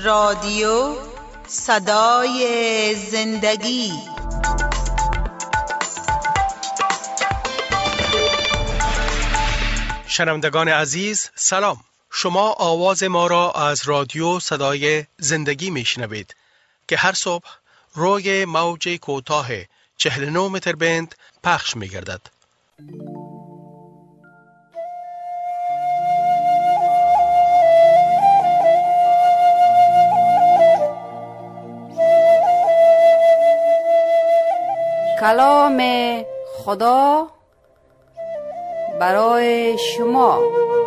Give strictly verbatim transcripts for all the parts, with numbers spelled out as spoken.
رادیو صدای زندگی. شنوندگان عزیز سلام، شما آواز ما را از رادیو صدای زندگی میشنوید که هر صبح روی موج کوتاه چهل و نه متر بند پخش میگردد. کلام خدا برای شما.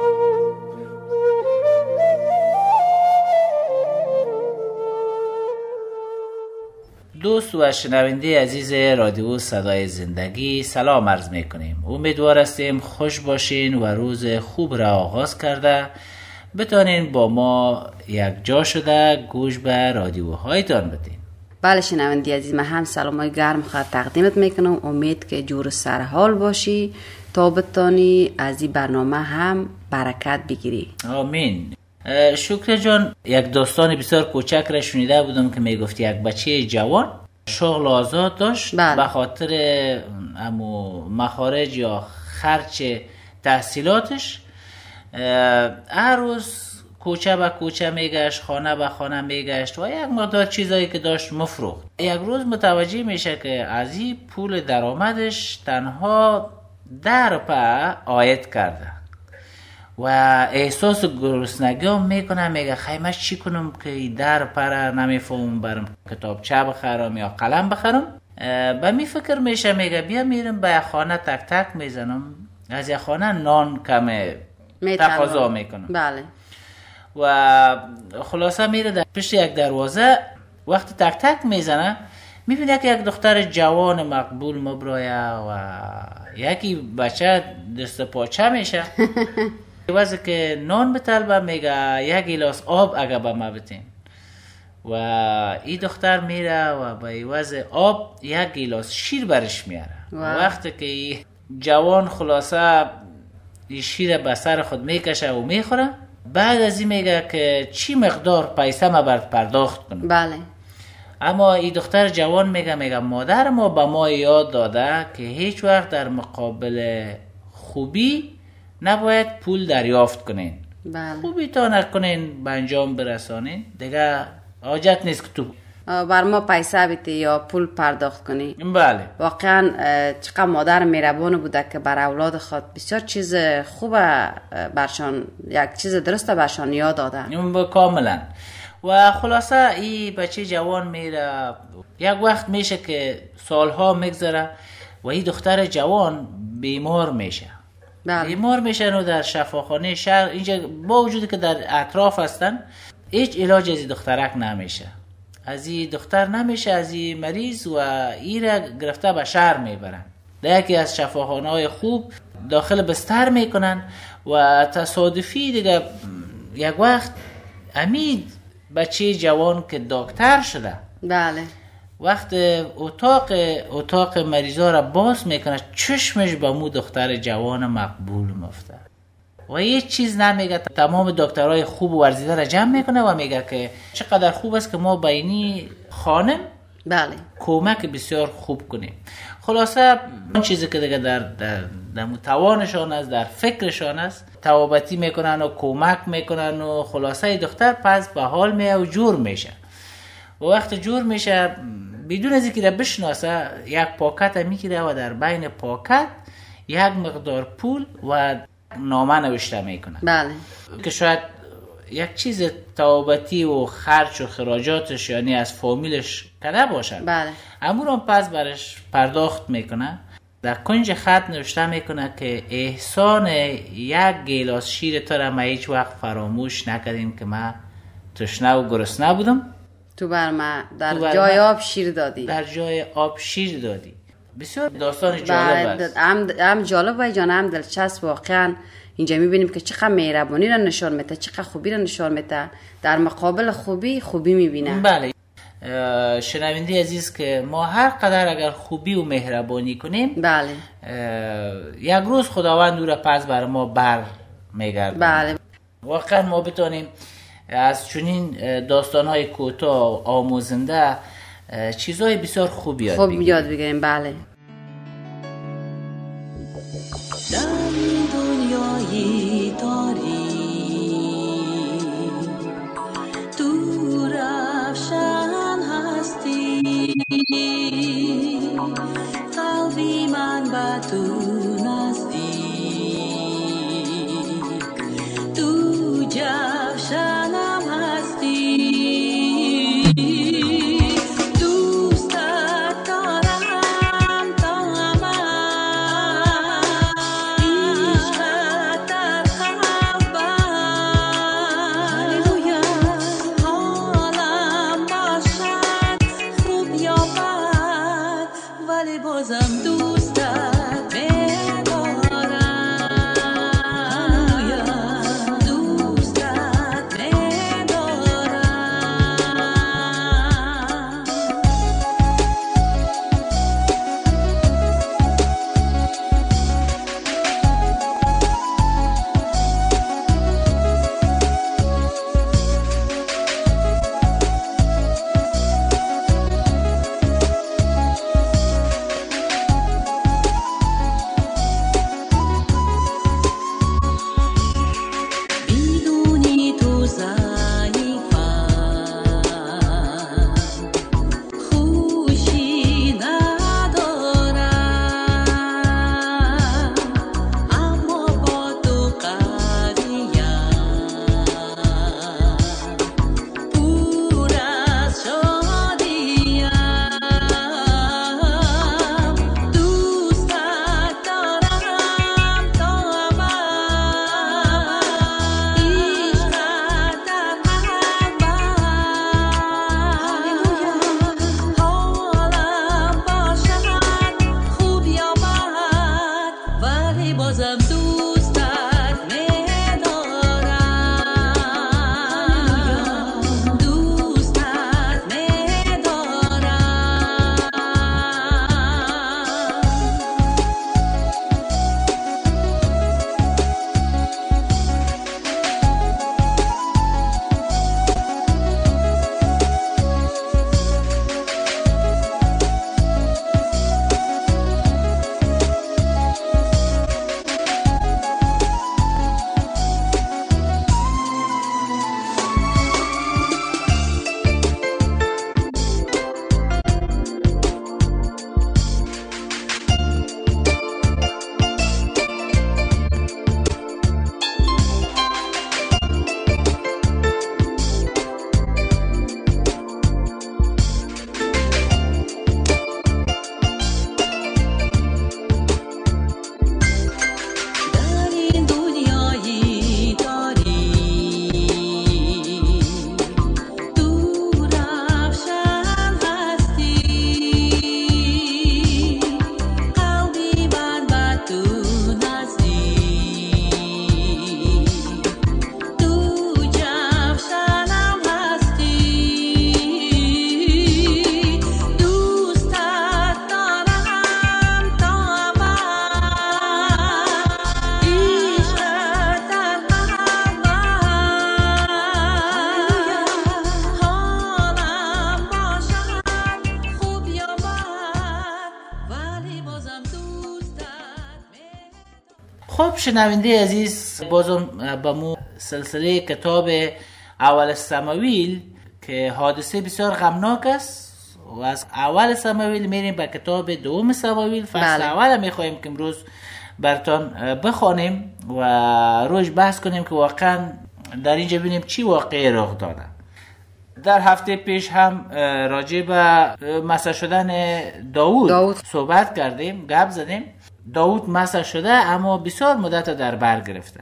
دوست و شنونده عزیز رادیو صدای زندگی سلام عرض میکنیم. امیدوار هستیم خوش باشین و روز خوب را آغاز کرده بتانین با ما یک جا شده گوش به رادیوهایتان بدین. بله شنونده عزیز، من هم سلامای گرم خواهد تقدیمت میکنم. امید که جور سرحال باشی تا بتانی از این برنامه هم برکت بگیری. آمین. شکر جان، یک داستان بسیار کوچک را شنیده بودم که میگفت یک بچه جوان شغل آزاد داشت به خاطر امو مخارج یا خرچ تحصیلاتش. هر روز کوچه به کوچه میگشت، خانه به خانه میگشت و یک مقدار چیزایی که داشت مفروخت. یک روز متوجه میشه که از این پول درآمدش تنها ده روپیه عاید کرده و احساس گرسنگی هم میکنه. میگه خیمش چی کنم که ده روپیه را نمیفهمم برم کتابچه بخرم یا قلم بخرم. به می فکر میشه، میگه بیا میرم به خانه تک تک میزنم، از یک خانه نان کمه تقاضا میکنم. بله. و خلاصه میره در پشت یک دروازه. وقتی تک تک میزنه میبینه که یک دختر جوان مقبول مبرایه و یکی بچه دست پاچه میشه. واسه که نان بطلبه میگه یک گیلاس آب اگه به ما بتین. و این دختر میره و به عوض آب یک گیلاس شیر برش میاره. وقتی که جوان خلاصه این شیر به سر خود میکشه و میخوره، بعد از این میگه که چی مقدار پیسه ما برد پرداخت کنم. بله. اما این دختر جوان میگه میگه مادر ما به ما یاد داده که هیچ وقت در مقابل خوبی نباید پول دریافت کنین. بله. خوبی تا نکنین به انجام برسانین دیگه حاجت نیست که تو بر ما پیسه بیتی یا پول پرداخت کنی. بله. واقعا چقدر مادر مهربان بوده که بر اولاد خود بسیار چیز خوبه برشان، یک چیز درسته برشان یاد داده. اون کاملا. و خلاصه این بچه جوان میره. یک وقت میشه که سالها میگذره و این دختر جوان بیمار میشه. بله. بیمار میشن و در شفاخانه شهر اینجا با وجودی که در اطراف هستن هیچ علاج از این دخترک نمیشه. از این دختر نمیشه، از این مریض، و این را گرفته به شهر میبرن. در یکی از شفاخانه های خوب داخل بستر میکنن و تصادفی دیگه یک وقت امید بچه جوان که دکتر شده. بله. وقت اتاق اتاق مریضا را باز میکنه، چشمش به مو دختر جوان مقبول مفته و هیچ چیز نمیگه. تمام دکترای خوب و ورزیده را جمع میکنه و میگه که چقدر خوب است که ما بینی خانم بله کمک بسیار خوب کنیم. خلاصه اون چیزی که دیگه در در در توانشان است، در فکرشان است، توابتی میکنن و کمک میکنن و خلاصه دختر پس به حال میه و جور میشه. و وقت جور میشه بدون از اینکه بشناسه یک پاکت میگیره و در بین پاکت یک مقدار پول و نامه نوشته میکنه. بله. که شاید یک چیز توابتی و خرچ و خراجاتش یعنی از فامیلش کده باشد. بله. امورم پس برش پرداخت میکنه. در کنج خط نوشته میکنه که احسان یک گیلاس شیر تو را ما هیچ وقت فراموش نکردیم که من تشنه و گرسنه بودم. تو بر ما در بر جای آب شیر دادی. در جای آب شیر دادی. بسیار داستان جالب است. هم هم جالب و جان هم دلچسب. واقعا اینجا میبینیم که چقدر مهربانی را نشان میده، چقدر خوبی را نشان میده. در مقابل خوبی خوبی میبینه. بله. شنونده عزیز که ما هر قدر اگر خوبی و مهربانی کنیم، بله، یک روز خداوند او را پس بر ما بر میگرده. بله. واقعا ما بتونیم از چنین داستان‌های کوتاه آموزنده چیزهای بسیار خوب یاد خوب یاد بگیریم. بله. خب شنونده عزیز، بازم با مو سلسله کتاب اول سموئیل که حادثه بسیار غمناک است و از اول سموئیل میریم به کتاب دوم سموئیل فصل بله. اول میخوایم که امروز براتون بخوانیم و روش بحث کنیم که واقعا در اینجا ببینیم چی واقعی رخ داده. در هفته پیش هم راجع به مسح شدن داوود, داوود صحبت کردیم، گپ زدیم. داوود مسح شده اما بسیار مدت در بر گرفته.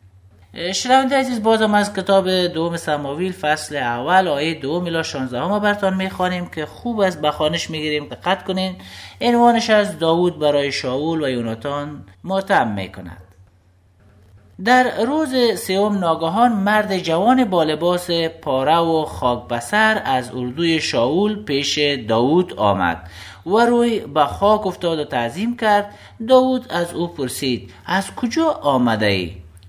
شنونده عزیز، بازم از کتاب دوم سموئیل فصل اول آیه دو الی شانزده ما براتون میخوانیم که خوب است بخوانش میگیریم. دقت کنین. عنوانش از داوود برای شاول و یوناتان ماتم میکند. در روز سوم ناگهان مرد جوان با لباس پاره و خاک بسر از اردوی شاول پیش داوود آمد و روی به خاک افتاد و تعظیم کرد. داوود از او پرسید: از کجا آمده ای؟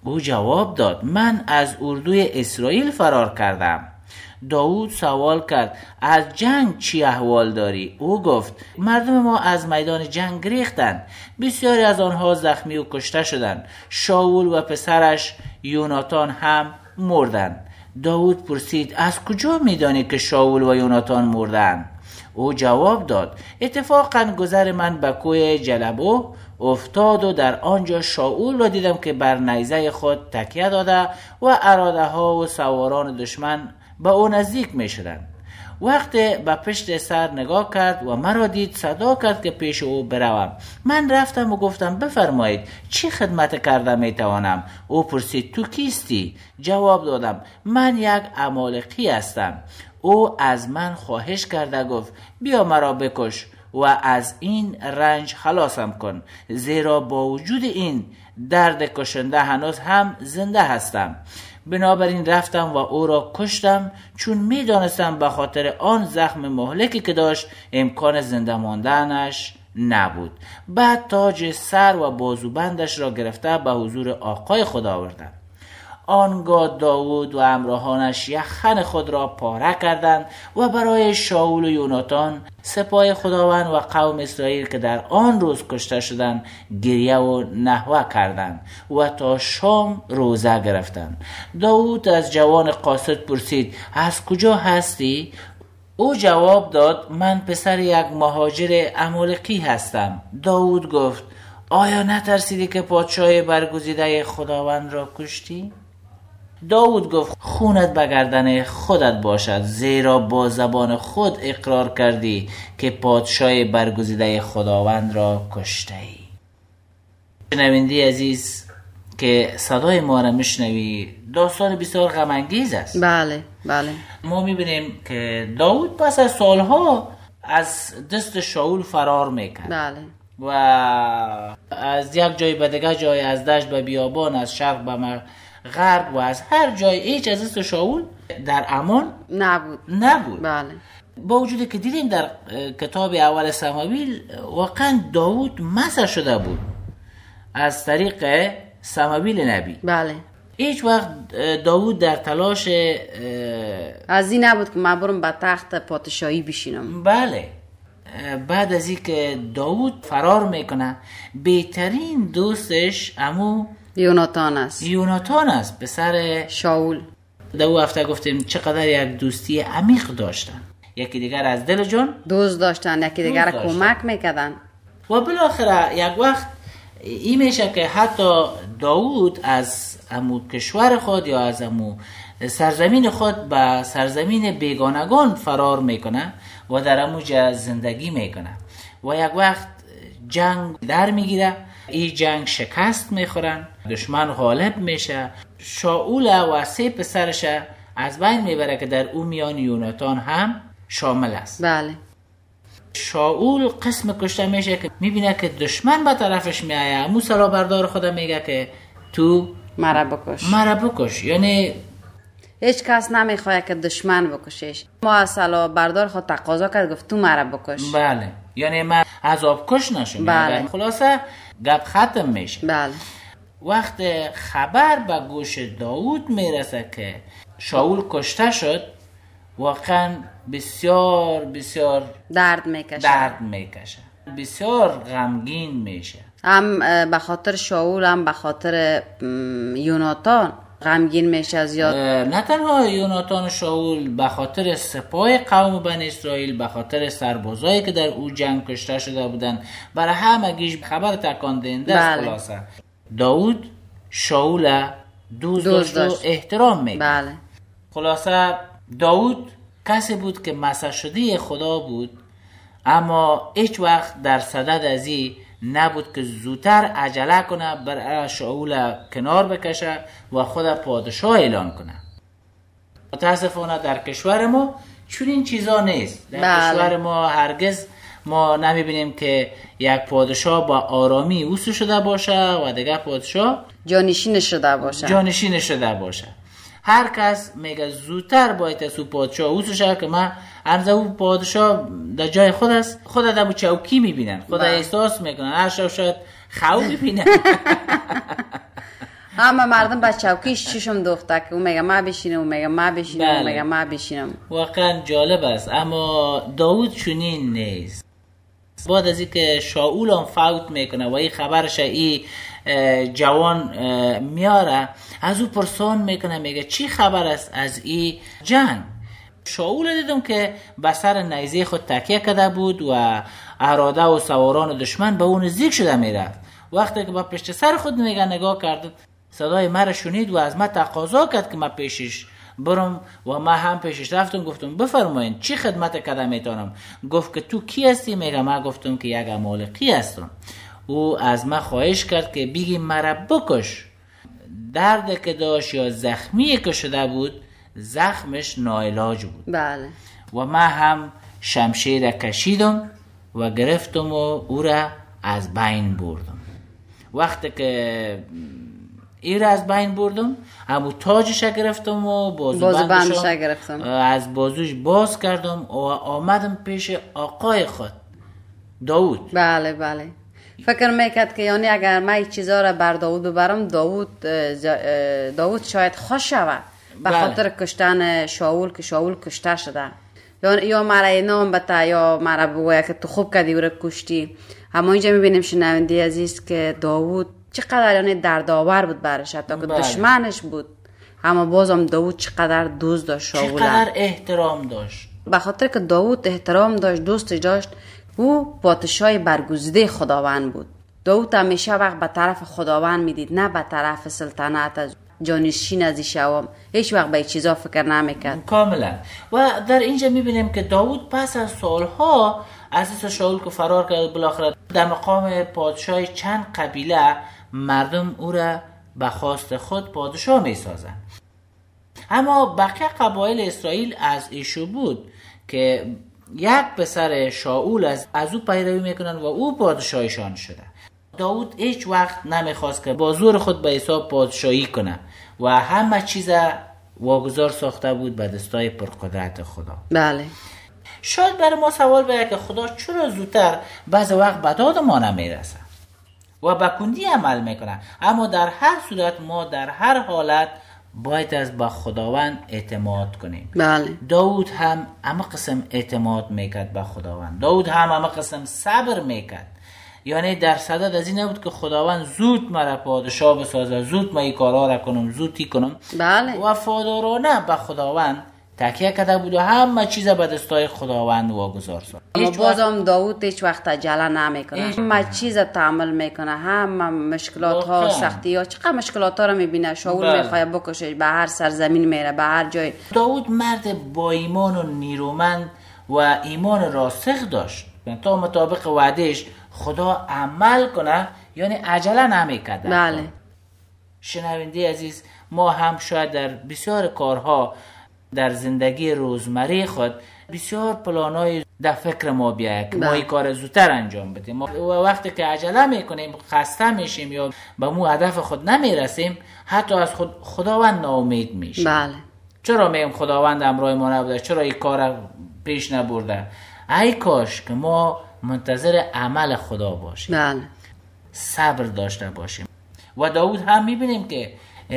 او جواب داد من از اردوی اسرائیل فرار کردم. داوود سوال کرد از جنگ چی احوال داری؟ او گفت مردم ما از میدان جنگ گریختند، بسیاری از آنها زخمی و کشته شدند، شاول و پسرش یوناتان هم مردند. داوود پرسید از کجا میدانی که شاول و یوناتان مردند؟ او جواب داد اتفاقا گذر من به کوه جلبو افتاد و در آنجا شاول را دیدم که بر نیزه خود تکیه داده و اراده ها و سواران دشمن به او نزدیک می شدند. وقتی به پشت سر نگاه کرد و مرا دید صدا کرد که پیش او بروم. من رفتم و گفتم بفرمایید چی خدمت کرده می توانم؟ او پرسید تو کیستی؟ جواب دادم من یک عمالقی هستم. او از من خواهش کرده گفت بیا مرا بکش و از این رنج خلاصم کن، زیرا با وجود این درد کشنده هنوز هم زنده هستم. بنابراین رفتم و او را کشتم، چون می دانستم به خاطر آن زخم مهلکی که داشت امکان زنده ماندنش نبود. بعد تاج سر و بازوبندش را گرفته به حضور آقای خدا آوردم. آنگاه داوود و همراهانش یخن خود را پاره کردند و برای شاول و یوناتان سپاه خداوند و قوم اسرائیل که در آن روز کشته شدند گریه و نحوه کردند و تا شام روزه گرفتند. داوود از جوان قاصد پرسید از کجا هستی؟ او جواب داد من پسر یک مهاجر عمالقی هستم. داوود گفت آیا نترسیدی که پادشاه برگزیده خداوند را کشتی؟ داوود گفت خونت به گردن خودت باشد، زیرا با زبان خود اقرار کردی که پادشاه برگزیده خداوند را کشته ای. شنونده عزیز که صدای ما را میشنوی داستان بسیار غم انگیز است. بله بله. ما میبینیم که داوود پس از سالها از دست شاول فرار میکرد. بله. و از یک جای به دیگه جای، از دشت به بیابان، از شرق به غرب و از هر جای هیچ از دست شاول در امان نبود نبود. بله. با وجودی که دیدیم در کتاب اول سموئیل واقعا داوود مسح شده بود از طریق سموئیل نبی. بله. هیچ وقت داوود در تلاش از این نبود که من برم به تخت پادشاهی بشینم. بله. بعد از این که داوود فرار میکنه بهترین دوستش امو یوناتان است. یوناتان است پسر شاول. دو هفته گفتیم چقدر یک دوستی عمیق داشتن، یکی دیگر از دل جان دوست داشتن، یکی دیگر کمک میکردن. و بالاخره یک وقت این میشه که حتی داوود از امو کشور خود یا از امو سرزمین خود به سرزمین بیگانگان فرار میکنه و در اموجه زندگی میکنه و یک وقت جنگ در میگیره. این جنگ شکست میخورن، دشمن غالب میشه، شاول و سه پسرش از بین میبره که در اون میان یوناتان هم شامل است. بله. شاول قسم کشته میشه که میبینه که دشمن به طرفش میایه. امو سلا بردار خدا میگه که تو مرا بکش مرا بکش، یعنی هیچ کس نمیخواد که دشمن بکشش. ما از سلا بردار خود تقاضا کرد گفت تو مرا بکش. بله، یعنی من عذاب کش نشم. بله. خلاصه گپ ختم میشه. بله. وقت خبر به گوش داوود میرسه که شاول کشته شد واقعا بسیار بسیار درد میکشه درد میکشه بسیار غمگین میشه، هم به خاطر شاول هم به خاطر یوناتان غمگین میشه زیاد. نه تنها یوناتان و شاول، به خاطر سپاه قوم بنی اسرائیل، به خاطر سربازایی که در او جنگ کشته شده بودن، برای همگیش خبر تکان دهنده است. خلاصه داوود شاول دوست, دوست داشت و احترام میکرد. بله. خلاصه داوود کسی بود که مسح شده خدا بود، اما هیچ وقت در صدد از این نبود که زودتر عجله کنه بر شاول کنار بکشه و خود پادشاه اعلان کنه. متاسفانه در کشور ما چون این چیزا نیست. در بله. کشور ما هرگز ما نمیبینیم که یک پادشاه با آرامی اوسو شده باشه و دیگه پادشاه جانشین شده باشه. جانشین شده باشه. هر کس میگه زودتر باید از او پادشاه اوسو شد که من همزه او پادشاه در جای خود است. خود در چوکی میبینن، خود احساس میکنن، هر شب شاید خواب میبینن. همه مردم با چوکیش چشم دوخته که او میگه ما بشینم، او میگه ما بشینم، او میگه ما بشینم. واقعا جالب است. اما داوود چنین نیست. بعد از اینکه شاول هم فوت میکنه و این خبرش ای جوان میاره، از او پرسان میکنه، میگه چی خبر است از این جنگ؟ شاول دیدم که به سر نیزه خود تکیه کرده بود و اراده و سواران دشمن به اون نزدیک شده میرفت. وقتی که با پشت سر خود میگه نگاه کرد، صدای مرا شنید و از من تقاضا کرد که من پیشش برم و من هم پیشش رفتم. گفتم بفرمایید چی خدمت کرده میتونم؟ گفت که تو کی هستی؟ میگه من گفتم که یک عمالقی هستم. او از من خواهش کرد که بگی مرا بکش. درد که داشت یا زخمی که شده بود، زخمش ناعلاج بود. بله. و من هم شمشیر کشیدم و گرفتم و او را از بین بردم. وقتی که این را از بین بردم، همو تاجش گرفتم و بازوبندش گرفتم، از بازوش باز کردم و آمدم پیش آقای خود داوود. بله بله. فکر میکرد که یعنی اگر من این چیزا را بر داوود ببرم، داوود داوود شاید خوش شود به خاطر کشتن شاول که شاول کشته شده، یا یا مرا اینام بتا یا مرا بگویا که تو خوب کردی او را کشتی. اما اینجا میبینیم شنونده عزیز که داوود چقدر یعنی دردآور بود برش، حتی که دشمنش بود، اما بازم داوود چقدر دوست داشت شاول، چقدر احترام داشت. به خاطر که داوود احترام داشت، دوست داشت. او پادشاه برگزیده خداوند بود. داوود همیشه وقت به طرف خداوند میدید، نه به طرف سلطنت از جانشین از شوام. هیچ وقت به این چیزا فکر نمیکرد. کاملا. و در اینجا میبینیم که داوود پس از سالها از دست شاول که فرار کرد، بالاخره در مقام پادشاه چند قبیله مردم او را به خواست خود پادشاه میسازند. اما بقیه قبایل اسرائیل از ایشو بود که یک پسر شاول از از او پیروی میکنن و او پادشاهشان شده. داوود هیچ وقت نمیخواست که با زور خود به حساب پادشاهی کنه و همه چیز واگذار ساخته بود به دستای پرقدرت خدا. بله. شاید برای ما سوال بیاید که خدا چرا زودتر بعض وقت به داد ما نمیرسه و به کندی عمل میکنه؟ اما در هر صورت ما در هر حالت باید از به خداوند اعتماد کنیم. بله. داوود هم اما قسم اعتماد میکرد به خداوند. داوود هم اما قسم صبر میکرد. یعنی در صدد از این نبود که خداوند زود مرا پادشاه بسازه، زود ما این کارا را کنم، زودی کنم. بله. وفادارانه به خداوند تکیه کرده بود و همه چیز به دستای خداوند واگذار ساخت. اما بازم داوود هیچ وقت عجله نمیکنه، همه چیز تحمل میکنه، همه مشکلات ها، سختی ها، چقدر مشکلات ها رو میبینه. شاول میخواد بکشه، به هر سرزمین میره، به هر جای. داوود مرد با ایمان و نیرومند و ایمان راسخ داشت تا مطابق وعدهش خدا عمل کنه، یعنی عجله نمیکرد. بله. شنونده عزیز، ما هم شاید در بسیار کارها در زندگی روزمره خود بسیار پلانای در فکر ما بیاید که ما این کار زودتر انجام بدیم و وقتی که عجله میکنیم، خسته میشیم یا به مو هدف خود نمیرسیم، حتی از خود خداوند ناامید میشیم. بله. چرا میگم خداوند همراه ما نبوده؟ چرا این کار پیش نبرده؟ ای کاش که ما منتظر عمل خدا باشیم. بله. صبر داشته باشیم. و داوود هم میبینیم که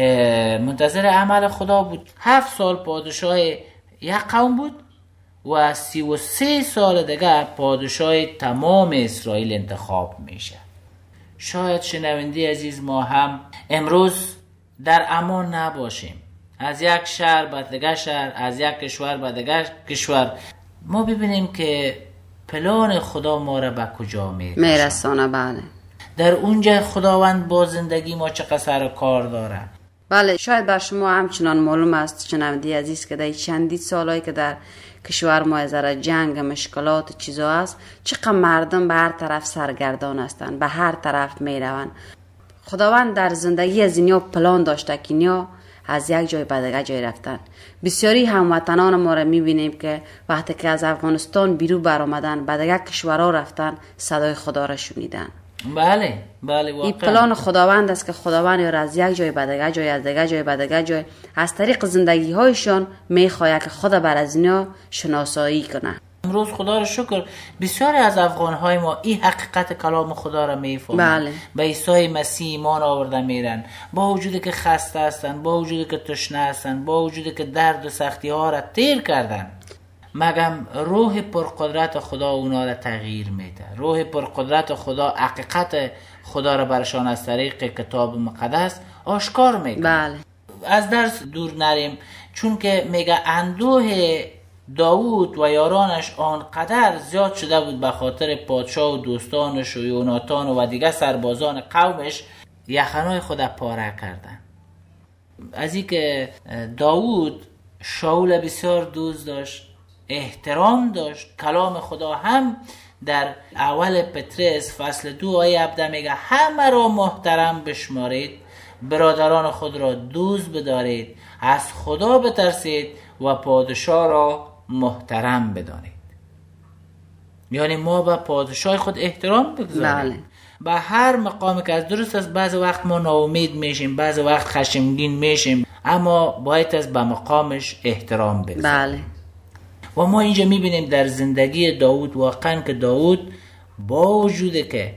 منتظر عمل خدا بود. هفت سال پادشاه یک قوم بود و سی و سه سال دیگه پادشاه تمام اسرائیل انتخاب میشه. شاید شنونده عزیز ما هم امروز در امان نباشیم، از یک شهر به دیگه شهر، از یک کشور به دیگه کشور ما ببینیم که پلان خدا ما را به کجا میرسانه. بله. در اونجا خداوند با زندگی ما چقدر سر کار داره. بله. شاید بر شما همچنان معلوم است شنونده عزیز که در چندین سالایی که در کشور ما از جنگ، مشکلات، چیزا است، چقدر مردم به هر طرف سرگردان هستند، به هر طرف میروند. خداوند در زندگی از اینیا پلان داشته که اینیا از یک جای به دیگه جای رفتن. بسیاری هموطنان ما را میبینیم که وقتی که از افغانستان بیرون برآمدن، به دیگه کشورها رفتن، صدای خدا را شنیدن. بله بله. واقعا این پلان خداوند است که خداوند یا از یک جای به دیگه جای، از دیگه جای به دیگه جای، از طریق زندگی هایشان میخواد که خدا بر از اینا شناسایی کنه. امروز خدا رو شکر بسیاری از افغانهای ما این حقیقت کلام خدا را میفهمند. بله. به عیسی مسیح ایمان آورده میرن، با وجودی که خسته هستن، با وجودی که تشنه هستن، با وجودی که درد و سختی ها را تیر کردن، مگم روح پرقدرت خدا اونا را تغییر میده. روح پرقدرت خدا حقیقت خدا را برشان از طریق کتاب مقدس آشکار میکنه. بله. از درس دور نریم، چون که میگه اندوه داوود و یارانش آنقدر زیاد شده بود به خاطر پادشاه و دوستانش و یوناتان و دیگه سربازان قومش، یخنای خود پاره کردن. از این که داوود شاول بسیار دوست داشت، احترام داشت. کلام خدا هم در اول پطرس فصل دو آیه هفده میگه همه را محترم بشمارید، برادران خود را دوست بدارید، از خدا بترسید و پادشاه را محترم بدانید. یعنی ما به پادشاه خود احترام بگذاریم. بله. به هر مقامی که از درست است بعض وقت ما ناامید میشیم، بعض وقت خشمگین میشیم، اما باید از به مقامش احترام بگذاریم. بله. و ما اینجا میبینیم در زندگی داوود واقعا که داوود با وجوده که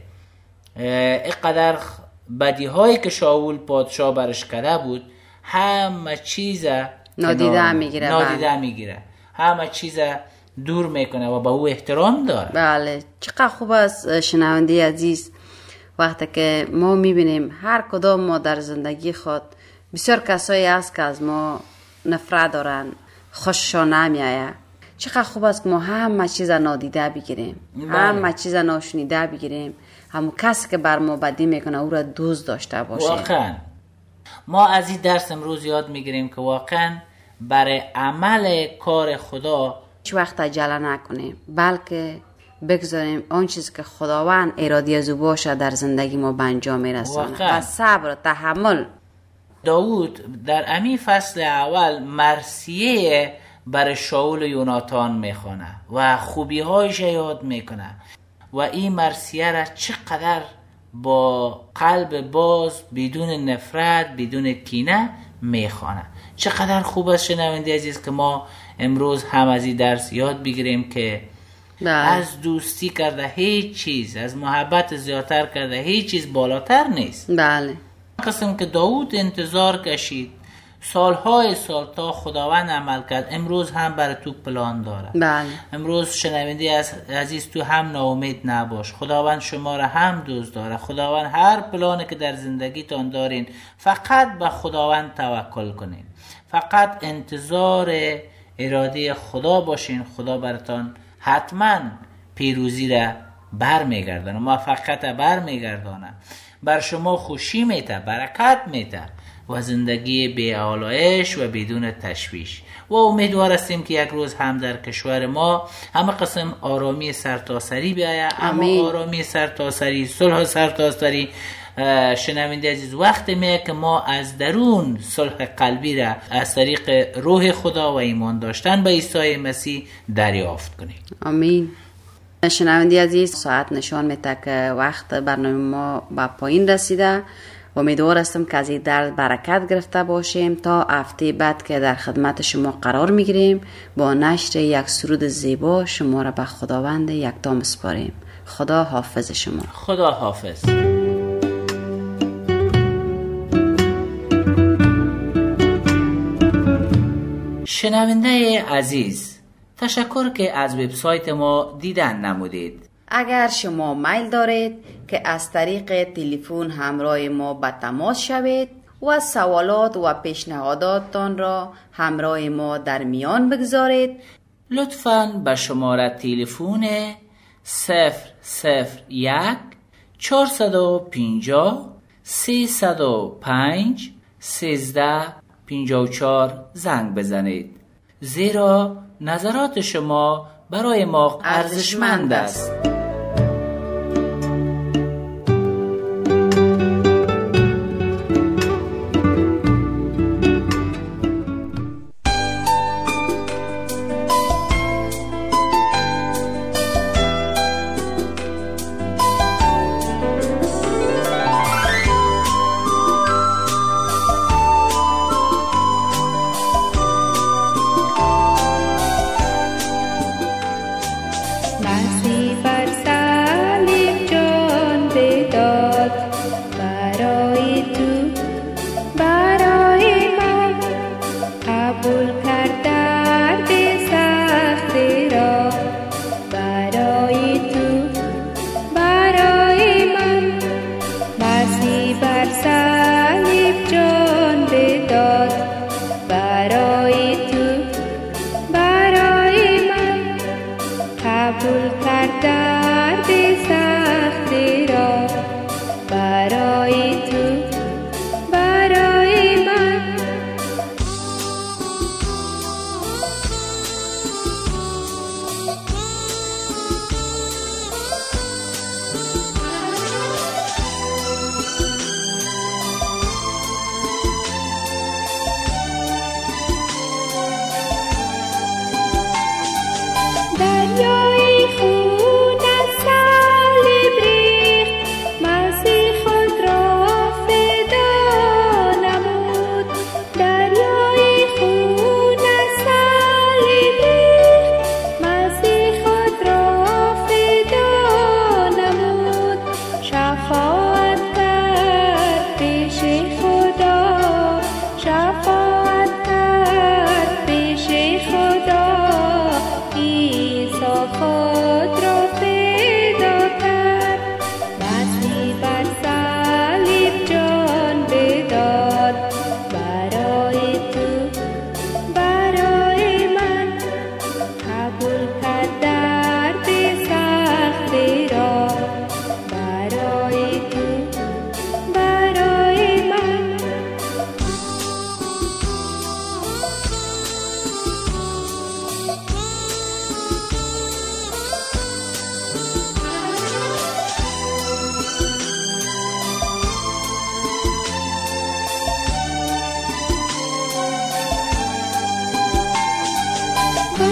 اینقدر بدی هایی که شاول پادشاه برش کرده بود، همه چیز نادیده میگیره. نادیده میگیره، همه چیز دور میکنه و به او احترام داره. بله. چقدر خوب است شنونده عزیز، وقتی که ما میبینیم هر کدام ما در زندگی خود بسیار کسایی هست که از ما نفرت دارن، خوششان نمیآید. چقدر خوب است که ما همه چیز نادیده بگیریم، بله. همه چیز ناشنیده بگیریم، همون کسی که بر ما بدی میکنه او را دوست داشته باشیم. واقعا ما از این درس امروز یاد میگیریم که واقعا برای عمل کار خدا هیچ وقت عجله نکنیم، بلکه بگذاریم آن چیز که خداوند اراده از او باشه در زندگی ما به انجام میرسونه و صبر و تحمل. داوود در امی فصل اول مرثیه برای شاول و یوناتان میخونه و خوبی هایش یاد میکنه و این مرثیه را چقدر با قلب باز، بدون نفرت، بدون کینه میخونه. چقدر خوب است شنونده عزیز که ما امروز هم از این درس یاد بگیریم که بله. از دوستی کرده هیچ چیز، از محبت زیادتر کرده هیچ چیز بالاتر نیست. بله. قسم که داوود انتظار کشید سالهای سال تا خداوند عمل کرد، امروز هم برای تو پلان داره. بله. امروز شنونده عزیز تو هم ناامید نباش، خداوند شما را هم دوست داره. خداوند هر پلانی که در زندگیتان دارین فقط به خداوند توکل کنین، فقط انتظار اراده خدا باشین. خدا براتان حتما پیروزی را بر میگردانه، موفقیت را بر میگردانه، بر شما خوشی میته، برکت میته و زندگی بی آلایش و بدون تشویش. و امیدوار هستیم که یک روز هم در کشور ما همه قسم آرامی سرتاسری بیاید، اما آرامی سرتاسری، صلح سرتاسری. شنونده عزیز، وقت میه که ما از درون صلح قلبی را از طریق روح خدا و ایمان داشتن به عیسی مسیح دریافت کنیم. آمین. شنونده عزیز، ساعت نشان میده که وقت برنامه ما به پایین رسیده. امیدوار هستم که از این درس برکت گرفته باشیم. تا هفته بعد که در خدمت شما قرار میگیریم با نشر یک سرود زیبا شما را به خداوند یکتا میسپاریم. خدا حافظ شما. خدا حافظ. شنونده عزیز، تشکر که از وبسایت ما دیدن نمودید. اگر شما میل دارید که از طریق تلفن همراه ما به تماس شوید و سوالات و پیشنهاداتتان را همراه ما در میان بگذارید، لطفاً به شماره تلفن صفر صفر یک چهارصد و پنجاه سیصد و پنج سیزده پنجاه و چهار زنگ بزنید، زیرا نظرات شما برای ما ارزشمند است.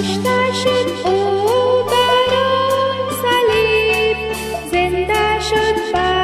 کشته شد او بر آن صلیب، زنده شد بر